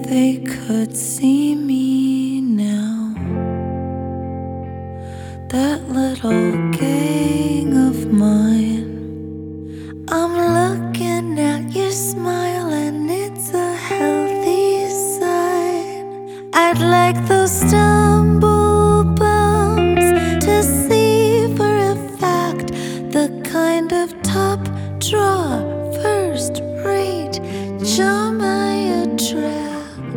they could see me now, that little gang of mine. I'm looking at your smile and it's a healthy sign. I'd like those stumble bumps to see for a fact the kind of top draw, first rate charm I attract.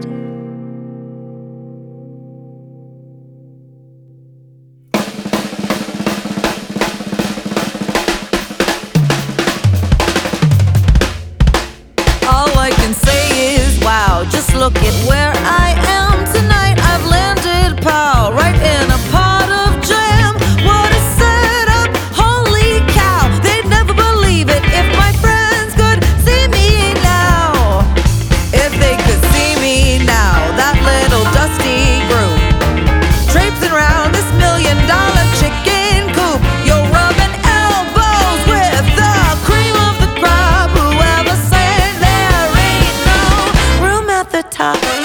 All I can say is wow, just look at where I am tonight. I've landed, pal, right in a pot of jam. What a setup, holy cow. They'd never believe it if my friends could see me now. If they could see me now, that little dusty group traipsing round this $1 million chicken coop. You're rubbing elbows with the cream of the crop. Whoever said there ain't no room at the top.